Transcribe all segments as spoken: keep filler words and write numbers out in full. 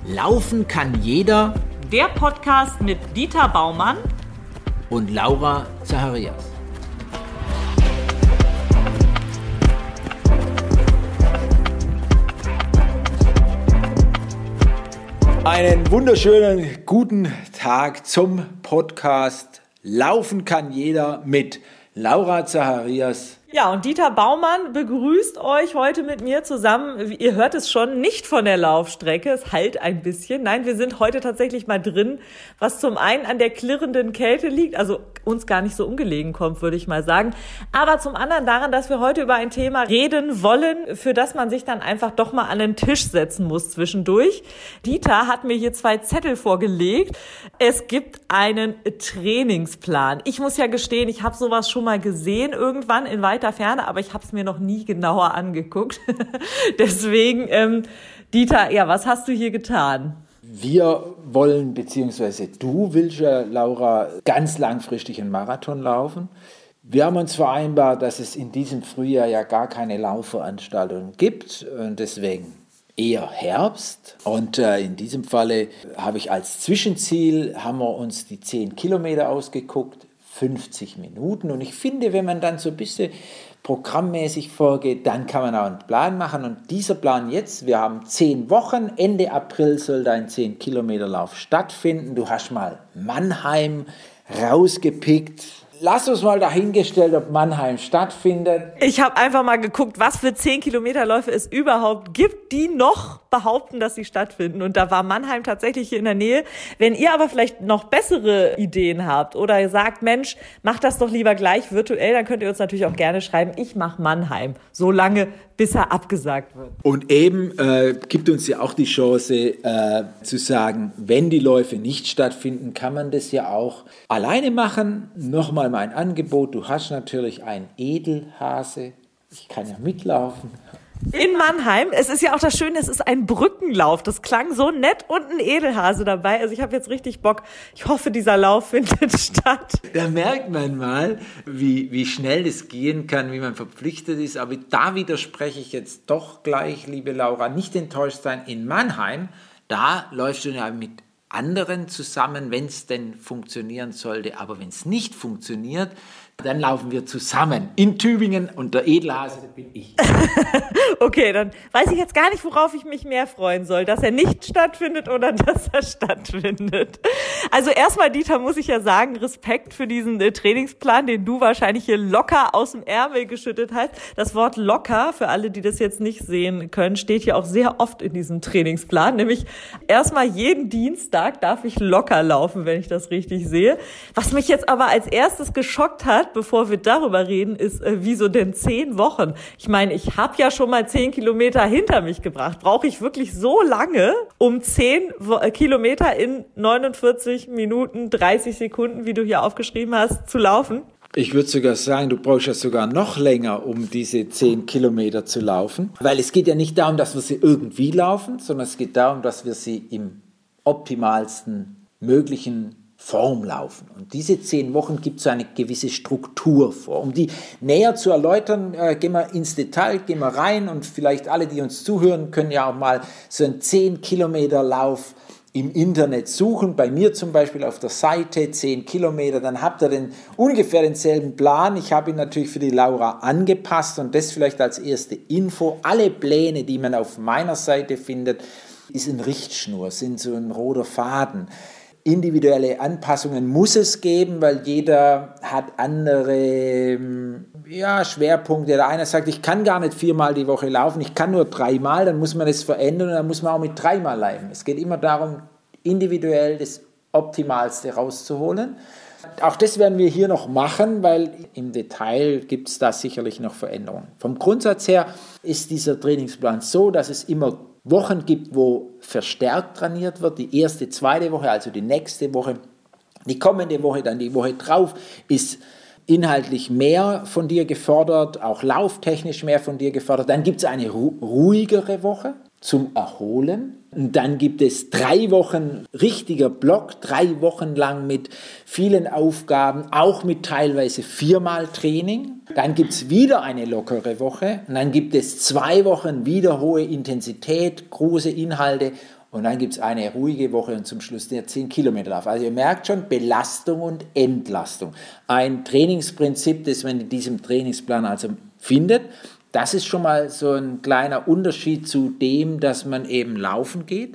Laufen kann jeder. Der Podcast mit Dieter Baumann und Laura Zacharias. Einen wunderschönen guten Tag zum Podcast Laufen kann jeder mit Laura Zacharias. Ja, und Dieter Baumann begrüßt euch heute mit mir zusammen. Ihr hört es schon, nicht von der Laufstrecke, es halt ein bisschen. Nein, wir sind heute tatsächlich mal drin, was zum einen an der klirrenden Kälte liegt, also uns gar nicht so ungelegen kommt, würde ich mal sagen. Aber zum anderen daran, dass wir heute über ein Thema reden wollen, für das man sich dann einfach doch mal an den Tisch setzen muss zwischendurch. Dieter hat mir hier zwei Zettel vorgelegt. Es gibt einen Trainingsplan. Ich muss ja gestehen, ich habe sowas schon mal gesehen irgendwann in weiter Ferne, aber ich habe es mir noch nie genauer angeguckt. Deswegen, ähm, Dieter, ja, was hast du hier getan? Wir wollen, beziehungsweise du willst ja, Laura, ganz langfristig einen Marathon laufen. Wir haben uns vereinbart, dass es in diesem Frühjahr ja gar keine Laufveranstaltungen gibt und deswegen eher Herbst. Und äh, in diesem Falle habe ich als Zwischenziel, haben wir uns die zehn Kilometer ausgeguckt, fünfzig Minuten. Und ich finde, wenn man dann so ein bisschen programmmäßig vorgeht, dann kann man auch einen Plan machen. Und dieser Plan jetzt, wir haben zehn Wochen, Ende April soll dein zehn Kilometer Lauf stattfinden. Du hast mal Mannheim rausgepickt. Lass uns mal dahingestellt, ob Mannheim stattfindet. Ich habe einfach mal geguckt, was für zehn Kilometer Läufe es überhaupt gibt, die noch behaupten, dass sie stattfinden. Und da war Mannheim tatsächlich hier in der Nähe. Wenn ihr aber vielleicht noch bessere Ideen habt oder ihr sagt, Mensch, macht das doch lieber gleich virtuell, dann könnt ihr uns natürlich auch gerne schreiben, ich mache Mannheim. So lange, bis er abgesagt wird. Und eben äh, gibt uns ja auch die Chance äh, zu sagen, wenn die Läufe nicht stattfinden, kann man das ja auch alleine machen. Nochmal mein Angebot, du hast natürlich einen Edelhase, ich kann ja mitlaufen. In Mannheim. Es ist ja auch das Schöne, es ist ein Brückenlauf. Das klang so nett und ein Edelhase dabei. Also ich habe jetzt richtig Bock. Ich hoffe, dieser Lauf findet statt. Da merkt man mal, wie, wie schnell das gehen kann, wie man verpflichtet ist. Aber da widerspreche ich jetzt doch gleich, liebe Laura, nicht enttäuscht sein. In Mannheim, da läufst du ja mit anderen zusammen, wenn es denn funktionieren sollte. Aber wenn es nicht funktioniert, dann laufen wir zusammen in Tübingen und der Edelhase bin ich. Okay, dann weiß ich jetzt gar nicht, worauf ich mich mehr freuen soll, dass er nicht stattfindet oder dass er stattfindet. Also erstmal, Dieter, muss ich ja sagen, Respekt für diesen äh, Trainingsplan, den du wahrscheinlich hier locker aus dem Ärmel geschüttet hast. Das Wort locker, für alle, die das jetzt nicht sehen können, steht hier auch sehr oft in diesem Trainingsplan. Nämlich erstmal jeden Dienstag darf ich locker laufen, wenn ich das richtig sehe. Was mich jetzt aber als erstes geschockt hat, bevor wir darüber reden, ist, äh, wieso denn zehn Wochen? Ich meine, ich habe ja schon mal zehn Kilometer hinter mich gebracht. Brauche ich wirklich so lange, um zehn Kilometer in neunundvierzig Minuten, dreißig Sekunden, wie du hier aufgeschrieben hast, zu laufen? Ich würde sogar sagen, du brauchst ja sogar noch länger, um diese zehn Kilometer zu laufen. Weil es geht ja nicht darum, dass wir sie irgendwie laufen, sondern es geht darum, dass wir sie im optimalsten möglichen Form laufen. Und diese zehn Wochen gibt so eine gewisse Struktur vor. Um die näher zu erläutern, äh, gehen wir ins Detail, gehen wir rein und vielleicht alle, die uns zuhören, können ja auch mal so einen zehn Kilometer Lauf im Internet suchen. Bei mir zum Beispiel auf der Seite zehn Kilometer, dann habt ihr den, ungefähr denselben Plan. Ich habe ihn natürlich für die Laura angepasst und das vielleicht als erste Info. Alle Pläne, die man auf meiner Seite findet, ist eine Richtschnur, sind so ein roter Faden. Individuelle Anpassungen muss es geben, weil jeder hat andere ja, Schwerpunkte. Der eine sagt, ich kann gar nicht viermal die Woche laufen, ich kann nur dreimal, dann muss man es verändern und dann muss man auch mit dreimal laufen. Es geht immer darum, individuell das Optimalste rauszuholen. Auch das werden wir hier noch machen, weil im Detail gibt es da sicherlich noch Veränderungen. Vom Grundsatz her ist dieser Trainingsplan so, dass es immer Wochen gibt, wo verstärkt trainiert wird. Die erste, zweite Woche, also die nächste Woche, die kommende Woche, dann die Woche drauf, ist inhaltlich mehr von dir gefordert, auch lauftechnisch mehr von dir gefordert. Dann gibt es eine ru- ruhigere Woche zum Erholen. Und dann gibt es drei Wochen richtiger Block, drei Wochen lang mit vielen Aufgaben, auch mit teilweise viermal Training. Dann gibt es wieder eine lockere Woche und dann gibt es zwei Wochen wieder hohe Intensität, große Inhalte Und dann gibt es eine ruhige Woche und zum Schluss der zehn Kilometer Lauf. Also ihr merkt schon, Belastung und Entlastung. Ein Trainingsprinzip, das man in diesem Trainingsplan also findet, das ist schon mal so ein kleiner Unterschied zu dem, dass man eben laufen geht.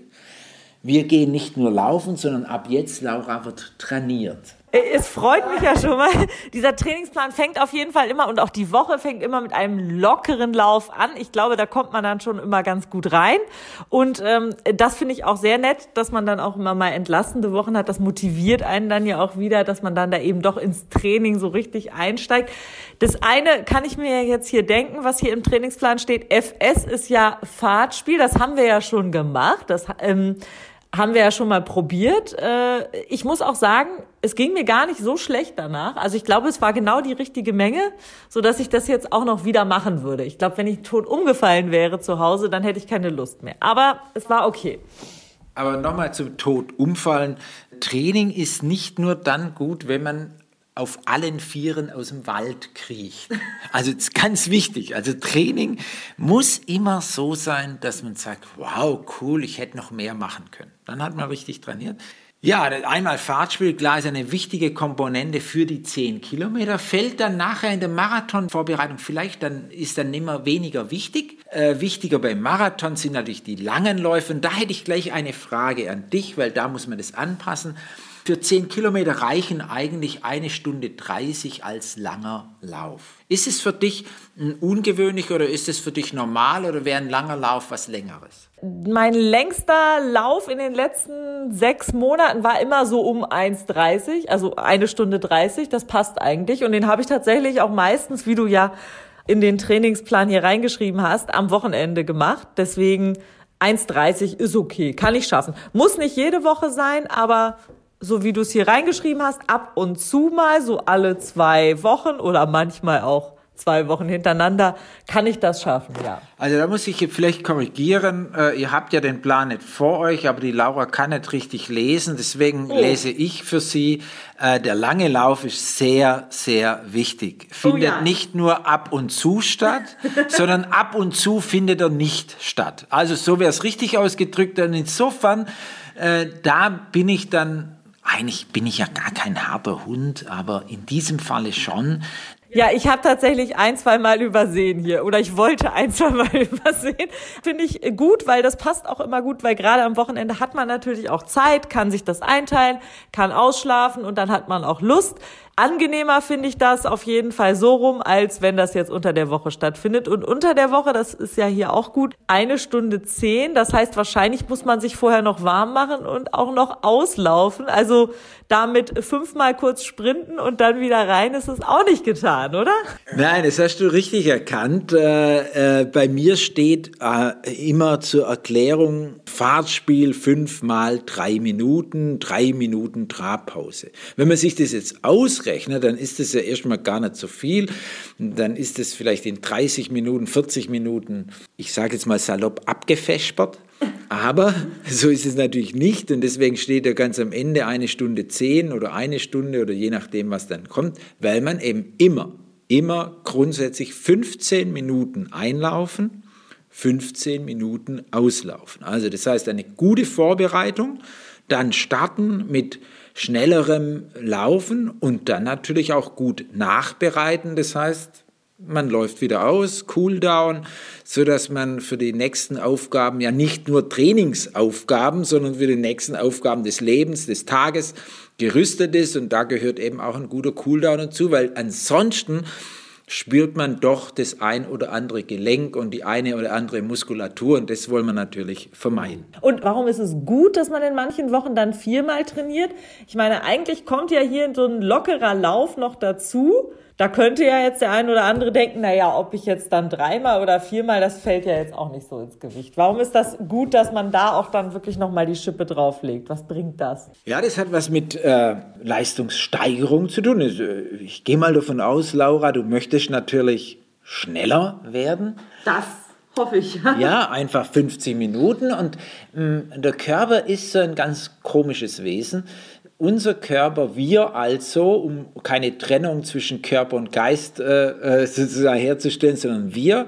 Wir gehen nicht nur laufen, sondern ab jetzt, Laura, wird trainiert. Es freut mich ja schon mal. Dieser Trainingsplan fängt auf jeden Fall immer und auch die Woche fängt immer mit einem lockeren Lauf an. Ich glaube, da kommt man dann schon immer ganz gut rein. Und ähm, das finde ich auch sehr nett, dass man dann auch immer mal entlastende Wochen hat. Das motiviert einen dann ja auch wieder, dass man dann da eben doch ins Training so richtig einsteigt. Das eine kann ich mir jetzt hier denken, was hier im Trainingsplan steht. F S ist ja Fahrtspiel. Das haben wir ja schon gemacht. Das ähm, haben wir ja schon mal probiert. Ich muss auch sagen, es ging mir gar nicht so schlecht danach. Also ich glaube, es war genau die richtige Menge, sodass ich das jetzt auch noch wieder machen würde. Ich glaube, wenn ich tot umgefallen wäre zu Hause, dann hätte ich keine Lust mehr. Aber es war okay. Aber nochmal zum Tod umfallen. Training ist nicht nur dann gut, wenn man auf allen Vieren aus dem Wald kriecht. Also das ist ganz wichtig. Also Training muss immer so sein, dass man sagt, wow, cool, ich hätte noch mehr machen können. Dann hat man richtig trainiert. Ja, einmal Fahrtspiel, klar, ist eine wichtige Komponente für die zehn Kilometer. Fällt dann nachher in der Marathonvorbereitung vielleicht, dann ist dann immer weniger wichtig. Äh, wichtiger beim Marathon sind natürlich die langen Läufe. Und da hätte ich gleich eine Frage an dich, weil da muss man das anpassen. Für zehn Kilometer reichen eigentlich eine Stunde dreißig als langer Lauf. Ist es für dich ungewöhnlich oder ist es für dich normal oder wäre ein langer Lauf was Längeres? Mein längster Lauf in den letzten sechs Monaten war immer so um eins dreißig, also eine Stunde dreißig, das passt eigentlich. Und den habe ich tatsächlich auch meistens, wie du ja in den Trainingsplan hier reingeschrieben hast, am Wochenende gemacht. Deswegen eins dreißig ist okay, kann ich schaffen. Muss nicht jede Woche sein, aber so wie du es hier reingeschrieben hast, ab und zu mal, so alle zwei Wochen oder manchmal auch zwei Wochen hintereinander, kann ich das schaffen, ja. Also da muss ich vielleicht korrigieren, äh, ihr habt ja den Plan nicht vor euch, aber die Laura kann nicht richtig lesen, deswegen oh. lese ich für sie, äh, der lange Lauf ist sehr, sehr wichtig. Findet oh ja. nicht nur ab und zu statt, sondern ab und zu findet er nicht statt. Also so wäre es richtig ausgedrückt, und insofern, äh, da bin ich dann, eigentlich bin ich ja gar kein harter Hund, aber in diesem Falle schon. Ja, ich habe tatsächlich ein, zwei Mal übersehen hier oder ich wollte ein, zwei Mal übersehen. Finde ich gut, weil das passt auch immer gut, weil gerade am Wochenende hat man natürlich auch Zeit, kann sich das einteilen, kann ausschlafen und dann hat man auch Lust. Angenehmer finde ich das auf jeden Fall so rum, als wenn das jetzt unter der Woche stattfindet. Und unter der Woche, das ist ja hier auch gut, eine Stunde zehn. Das heißt, wahrscheinlich muss man sich vorher noch warm machen und auch noch auslaufen. Also damit fünfmal kurz sprinten und dann wieder rein, ist es auch nicht getan, oder? Nein, das hast du richtig erkannt. Äh, äh, bei mir steht äh, immer zur Erklärung Fahrtspiel fünfmal drei Minuten, drei Minuten Trabpause. Wenn man sich das jetzt ausrechnet, dann ist das ja erstmal gar nicht so viel. Dann ist es vielleicht in dreißig Minuten, vierzig Minuten, ich sage jetzt mal salopp, abgefespert. Aber so ist es natürlich nicht und deswegen steht ja ganz am Ende eine Stunde zehn oder eine Stunde oder je nachdem, was dann kommt, weil man eben immer, immer grundsätzlich fünfzehn Minuten einlaufen, fünfzehn Minuten auslaufen. Also das heißt eine gute Vorbereitung, dann starten mit schnellerem Laufen und dann natürlich auch gut nachbereiten. Das heißt, man läuft wieder aus, Cooldown, sodass man für die nächsten Aufgaben ja nicht nur Trainingsaufgaben, sondern für die nächsten Aufgaben des Lebens, des Tages gerüstet ist. Und da gehört eben auch ein guter Cooldown dazu, weil ansonsten spürt man doch das ein oder andere Gelenk und die eine oder andere Muskulatur und das wollen wir natürlich vermeiden. Und warum ist es gut, dass man in manchen Wochen dann viermal trainiert? Ich meine, eigentlich kommt ja hier so ein lockerer Lauf noch dazu. Da könnte ja jetzt der ein oder andere denken, naja, ob ich jetzt dann dreimal oder viermal, das fällt ja jetzt auch nicht so ins Gewicht. Warum ist das gut, dass man da auch dann wirklich nochmal die Schippe drauflegt? Was bringt das? Ja, das hat was mit äh, Leistungssteigerung zu tun. Ich gehe mal davon aus, Laura, du möchtest natürlich schneller werden. Das hoffe ich. Ja, einfach fünfzig Minuten und mh, der Körper ist so ein ganz komisches Wesen. Unser Körper, wir also, um keine Trennung zwischen Körper und Geist äh, sozusagen herzustellen, sondern wir,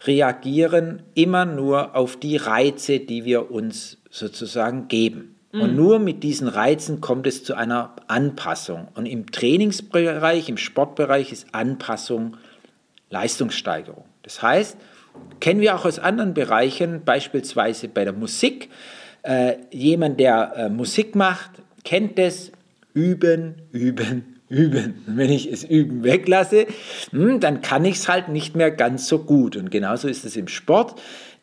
reagieren immer nur auf die Reize, die wir uns sozusagen geben. Mhm. Und nur mit diesen Reizen kommt es zu einer Anpassung. Und im Trainingsbereich, im Sportbereich ist Anpassung Leistungssteigerung. Das heißt, kennen wir auch aus anderen Bereichen, beispielsweise bei der Musik. Äh, jemand, der äh, Musik macht, kennt es, üben, üben, üben. Und wenn ich es üben weglasse, hm, dann kann ich es halt nicht mehr ganz so gut. Und genauso ist es im Sport.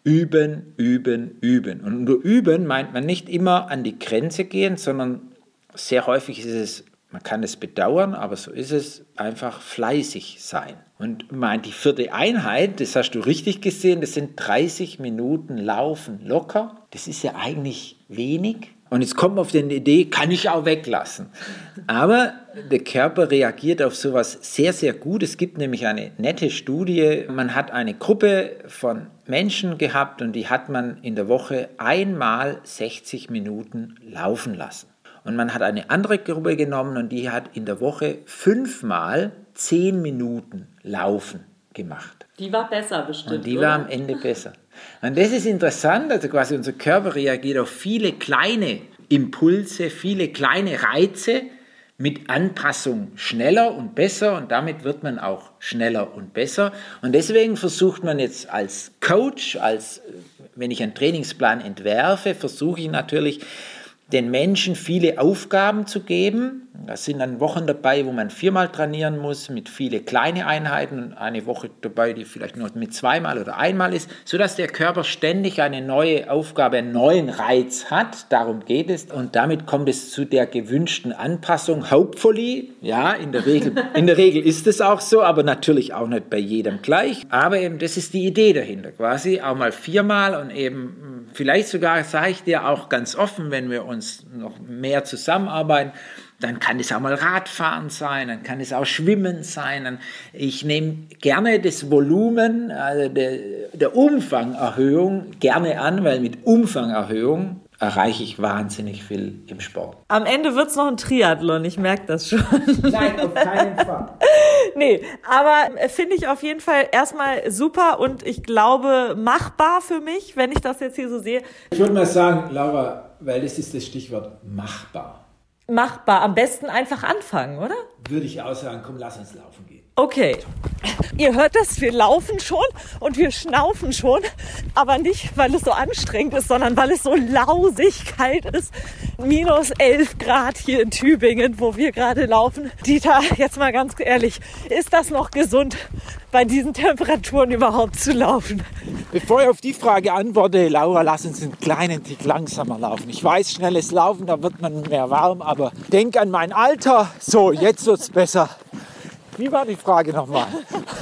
Üben, üben, üben. Und unter üben meint man nicht immer an die Grenze gehen, sondern sehr häufig ist es, man kann es bedauern, aber so ist es, einfach fleißig sein. Und meint die vierte Einheit, das hast du richtig gesehen, das sind dreißig Minuten Laufen locker. Das ist ja eigentlich wenig. Und jetzt kommt man auf die Idee, kann ich auch weglassen. Aber der Körper reagiert auf sowas sehr, sehr gut. Es gibt nämlich eine nette Studie. Man hat eine Gruppe von Menschen gehabt und die hat man in der Woche einmal sechzig Minuten laufen lassen. Und man hat eine andere Gruppe genommen und die hat in der Woche fünfmal zehn Minuten Laufen gemacht. Die war besser bestimmt, Und die oder? war am Ende besser. Und das ist interessant, also quasi unser Körper reagiert auf viele kleine Impulse, viele kleine Reize mit Anpassung schneller und besser und damit wird man auch schneller und besser. Und deswegen versucht man jetzt als Coach, als wenn ich einen Trainingsplan entwerfe, versuche ich natürlich, den Menschen viele Aufgaben zu geben. Da sind dann Wochen dabei, wo man viermal trainieren muss, mit viele kleine Einheiten und eine Woche dabei, die vielleicht nur mit zweimal oder einmal ist, sodass der Körper ständig eine neue Aufgabe, einen neuen Reiz hat. Darum geht es. Und damit kommt es zu der gewünschten Anpassung. Hopefully, ja, in der Regel, in der Regel ist es auch so, aber natürlich auch nicht bei jedem gleich. Aber eben, das ist die Idee dahinter, quasi auch mal viermal und eben vielleicht sogar, sage ich dir auch ganz offen, wenn wir uns noch mehr zusammenarbeiten, dann kann es auch mal Radfahren sein, dann kann es auch Schwimmen sein. Dann, ich nehme gerne das Volumen, also der, der Umfangerhöhung gerne an, weil mit Umfangerhöhung erreiche ich wahnsinnig viel im Sport. Am Ende wird es noch ein Triathlon, ich merke das schon. Nein, auf keinen Fall. Nee, aber finde ich auf jeden Fall erstmal super und ich glaube machbar für mich, wenn ich das jetzt hier so sehe. Ich würde mal sagen, Laura, weil das ist das Stichwort machbar. Machbar, am besten einfach anfangen, oder? Würde ich auch sagen, komm, lass uns laufen gehen. Okay, ihr hört das, wir laufen schon und wir schnaufen schon, aber nicht, weil es so anstrengend ist, sondern weil es so lausig kalt ist. Minus elf Grad hier in Tübingen, wo wir gerade laufen. Dieter, jetzt mal ganz ehrlich, ist das noch gesund, bei diesen Temperaturen überhaupt zu laufen? Bevor ich auf die Frage antworte, Laura, lass uns einen kleinen Tick langsamer laufen. Ich weiß, schnelles Laufen, da wird man mehr warm, aber denk an mein Alter. So, jetzt wird's besser. Wie war die Frage nochmal?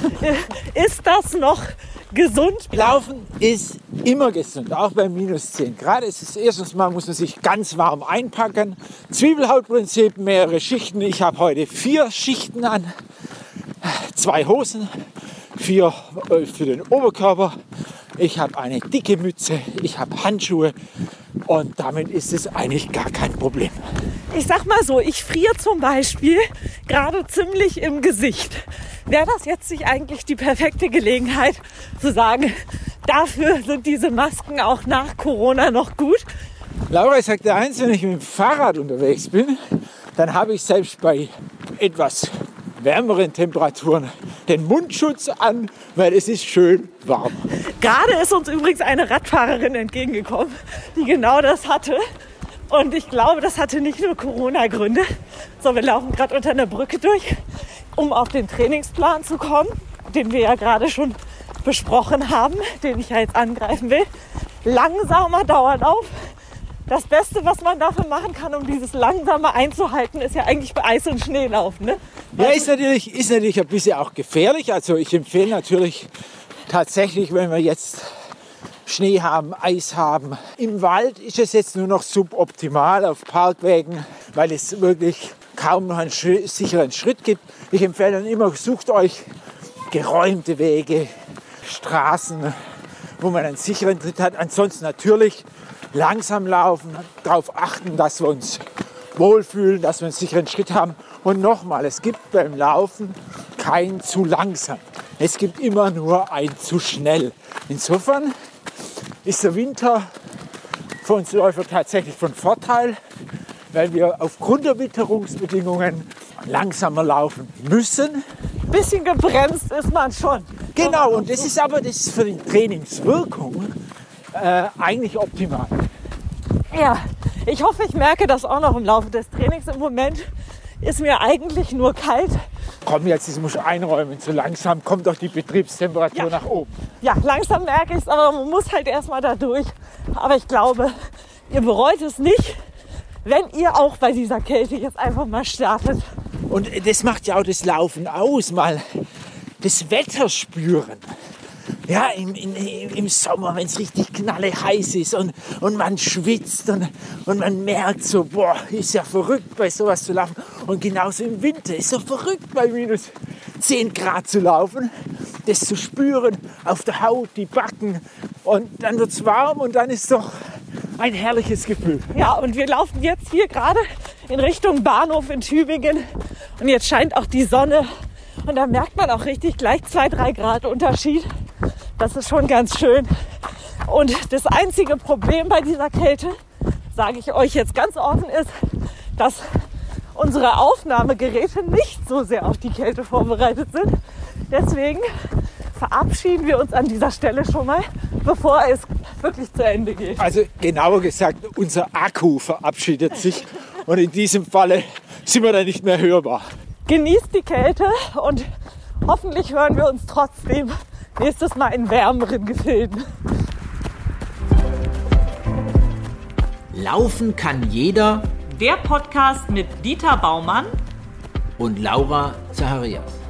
Ist das noch gesund? Laufen ist immer gesund, auch bei minus zehn Grad. Es ist erstens mal, muss man sich ganz warm einpacken. Zwiebelhautprinzip, mehrere Schichten. Ich habe heute vier Schichten an. Zwei Hosen, vier äh, für den Oberkörper. Ich habe eine dicke Mütze, ich habe Handschuhe und damit ist es eigentlich gar kein Problem. Ich sag mal so, ich friere zum Beispiel gerade ziemlich im Gesicht. Wäre das jetzt nicht eigentlich die perfekte Gelegenheit zu sagen, dafür sind diese Masken auch nach Corona noch gut? Laura, ich sag dir eins, wenn ich mit dem Fahrrad unterwegs bin, dann habe ich selbst bei etwas wärmeren Temperaturen den Mundschutz an, weil es ist schön warm. Gerade ist uns übrigens eine Radfahrerin entgegengekommen, die genau das hatte. Und ich glaube, das hatte nicht nur Corona-Gründe. So, wir laufen gerade unter einer Brücke durch, um auf den Trainingsplan zu kommen, den wir ja gerade schon besprochen haben, den ich ja jetzt angreifen will. Langsamer Dauerlauf. Das Beste, was man dafür machen kann, um dieses Langsame einzuhalten, ist ja eigentlich bei Eis und Schnee laufen. Ne? Ja, ist natürlich, ist natürlich ein bisschen auch gefährlich. Also ich empfehle natürlich tatsächlich, wenn wir jetzt Schnee haben, Eis haben. Im Wald ist es jetzt nur noch suboptimal auf Parkwegen, weil es wirklich kaum noch einen Schritt, sicheren Schritt gibt. Ich empfehle dann immer, sucht euch geräumte Wege, Straßen, wo man einen sicheren Tritt hat. Ansonsten natürlich langsam laufen, darauf achten, dass wir uns wohlfühlen, dass wir einen sicheren Schritt haben. Und nochmal, es gibt beim Laufen kein zu langsam. Es gibt immer nur ein zu schnell. Insofern ist der Winter für uns Läufer tatsächlich von Vorteil, weil wir aufgrund der Witterungsbedingungen langsamer laufen müssen. Ein bisschen gebremst ist man schon. Genau, und das ist aber das ist für die Trainingswirkung äh, eigentlich optimal. Ja, ich hoffe, ich merke das auch noch im Laufe des Trainings. Im Moment ist mir eigentlich nur kalt. Komm jetzt, das muss ich einräumen. So langsam kommt doch die Betriebstemperatur Ja. nach oben. Ja, langsam merke ich es, aber man muss halt erstmal da durch. Aber ich glaube, ihr bereut es nicht, wenn ihr auch bei dieser Kälte jetzt einfach mal startet. Und das macht ja auch das Laufen aus, mal das Wetter spüren. Ja, im, im, im Sommer, wenn es richtig knalle heiß ist und, und man schwitzt und, und man merkt so, boah, ist ja verrückt bei sowas zu laufen. Und genauso im Winter ist so verrückt bei minus zehn Grad zu laufen, das zu spüren auf der Haut, die Backen und dann wird es warm und dann ist doch ein herrliches Gefühl. Ja, und wir laufen jetzt hier gerade in Richtung Bahnhof in Tübingen und jetzt scheint auch die Sonne und da merkt man auch richtig gleich zwei, drei Grad Unterschied. Das ist schon ganz schön. Und das einzige Problem bei dieser Kälte, sage ich euch jetzt ganz offen, ist, dass unsere Aufnahmegeräte nicht so sehr auf die Kälte vorbereitet sind. Deswegen verabschieden wir uns an dieser Stelle schon mal, bevor es wirklich zu Ende geht. Also genauer gesagt, unser Akku verabschiedet sich und in diesem Falle sind wir dann nicht mehr hörbar. Genießt die Kälte und hoffentlich hören wir uns trotzdem nächstes Mal in wärmeren Gefilden. Laufen kann jeder. Der Podcast mit Dieter Baumann Und Laura Zacharias.